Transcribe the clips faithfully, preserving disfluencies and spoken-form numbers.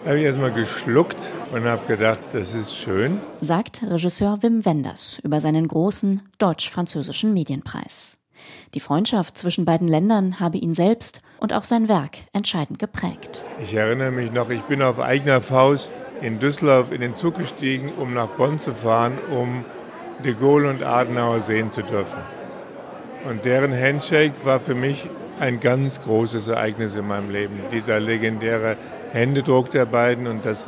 habe ich erstmal geschluckt und habe gedacht, das ist schön. Sagt Regisseur Wim Wenders über seinen großen deutsch-französischen Medienpreis. Die Freundschaft zwischen beiden Ländern habe ihn selbst und auch sein Werk entscheidend geprägt. Ich erinnere mich noch, ich bin auf eigener Faust in Düsseldorf in den Zug gestiegen, um nach Bonn zu fahren, um de Gaulle und Adenauer sehen zu dürfen. Und deren Handshake war für mich ein ganz großes Ereignis in meinem Leben. Dieser legendäre Händedruck der beiden, und das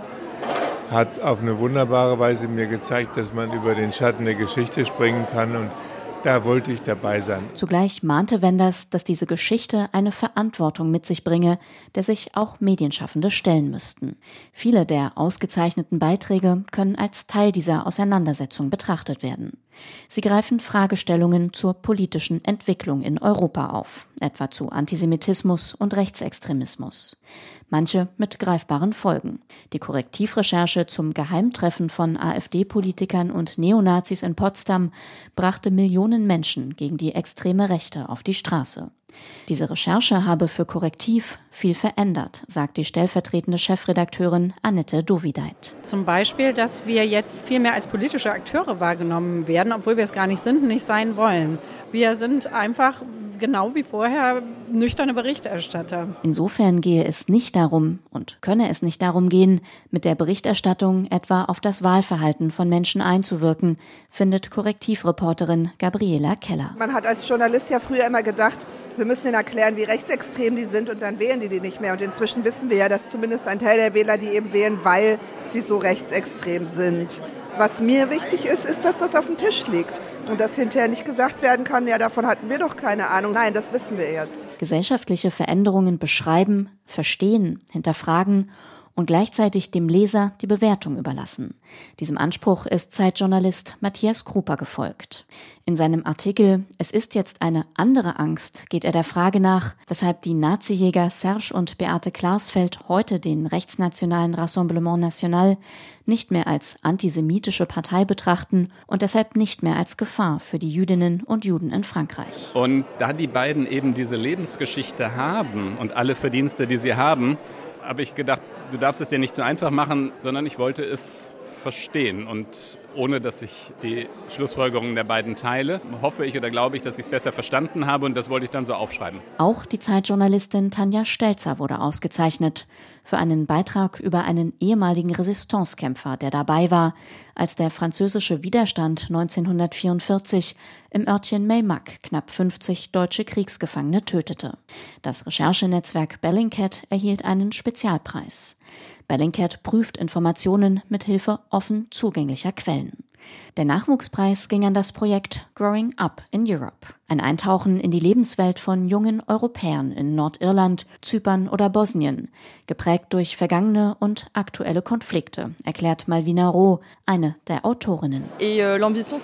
hat auf eine wunderbare Weise mir gezeigt, dass man über den Schatten der Geschichte springen kann, und da wollte ich dabei sein. Zugleich mahnte Wenders, dass diese Geschichte eine Verantwortung mit sich bringe, der sich auch Medienschaffende stellen müssten. Viele der ausgezeichneten Beiträge können als Teil dieser Auseinandersetzung betrachtet werden. Sie greifen Fragestellungen zur politischen Entwicklung in Europa auf, etwa zu Antisemitismus und Rechtsextremismus. Manche mit greifbaren Folgen. Die Korrektivrecherche zum Geheimtreffen von AfD-Politikern und Neonazis in Potsdam brachte Millionen Menschen gegen die extreme Rechte auf die Straße. Diese Recherche habe für Korrektiv viel verändert, sagt die stellvertretende Chefredakteurin Annette Dovideit. Zum Beispiel, dass wir jetzt viel mehr als politische Akteure wahrgenommen werden, obwohl wir es gar nicht sind und nicht sein wollen. Wir sind einfach genau wie vorher nüchterne Berichterstatter. Insofern gehe es nicht darum und könne es nicht darum gehen, mit der Berichterstattung etwa auf das Wahlverhalten von Menschen einzuwirken, findet Korrektivreporterin Gabriela Keller. Man hat als Journalist ja früher immer gedacht, wir müssen ihnen erklären, wie rechtsextrem die sind, und dann wählen die die nicht mehr. Und inzwischen wissen wir ja, dass zumindest ein Teil der Wähler die eben wählen, weil sie so rechtsextrem sind. Was mir wichtig ist, ist, dass das auf dem Tisch liegt und dass hinterher nicht gesagt werden kann, ja, davon hatten wir doch keine Ahnung. Nein, das wissen wir jetzt. Gesellschaftliche Veränderungen beschreiben, verstehen, hinterfragen und gleichzeitig dem Leser die Bewertung überlassen. Diesem Anspruch ist Zeitjournalist Matthias Krupa gefolgt. In seinem Artikel »Es ist jetzt eine andere Angst« geht er der Frage nach, weshalb die Nazijäger Serge und Beate Klarsfeld heute den rechtsnationalen Rassemblement National nicht mehr als antisemitische Partei betrachten und deshalb nicht mehr als Gefahr für die Jüdinnen und Juden in Frankreich. Und da die beiden eben diese Lebensgeschichte haben und alle Verdienste, die sie haben, habe ich gedacht, du darfst es dir nicht so einfach machen, sondern ich wollte es verstehen. Und ohne, dass ich die Schlussfolgerungen der beiden teile, hoffe ich oder glaube ich, dass ich es besser verstanden habe, und das wollte ich dann so aufschreiben. Auch die Zeitjournalistin Tanja Stelzer wurde ausgezeichnet für einen Beitrag über einen ehemaligen Resistancekämpfer, der dabei war, als der französische Widerstand neunzehnhundertvierundvierzig im Örtchen Meymac knapp fünfzig deutsche Kriegsgefangene tötete. Das Recherchenetzwerk Bellingcat erhielt einen Spezialpreis. Bellingcat prüft Informationen mit Hilfe offen zugänglicher Quellen. Der Nachwuchspreis ging an das Projekt Growing Up in Europe. Ein Eintauchen in die Lebenswelt von jungen Europäern in Nordirland, Zypern oder Bosnien, geprägt durch vergangene und aktuelle Konflikte, erklärt Malvina Roh, eine der Autorinnen. Wir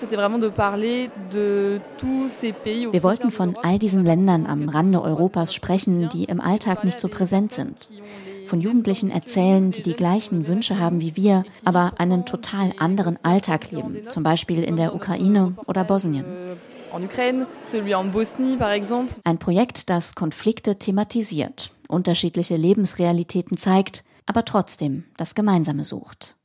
wollten von all diesen Ländern am Rande Europas sprechen, die im Alltag nicht so präsent sind. Von Jugendlichen erzählen, die die gleichen Wünsche haben wie wir, aber einen total anderen Alltag leben, zum Beispiel in der Ukraine oder Bosnien. Ein Projekt, das Konflikte thematisiert, unterschiedliche Lebensrealitäten zeigt, aber trotzdem das Gemeinsame sucht.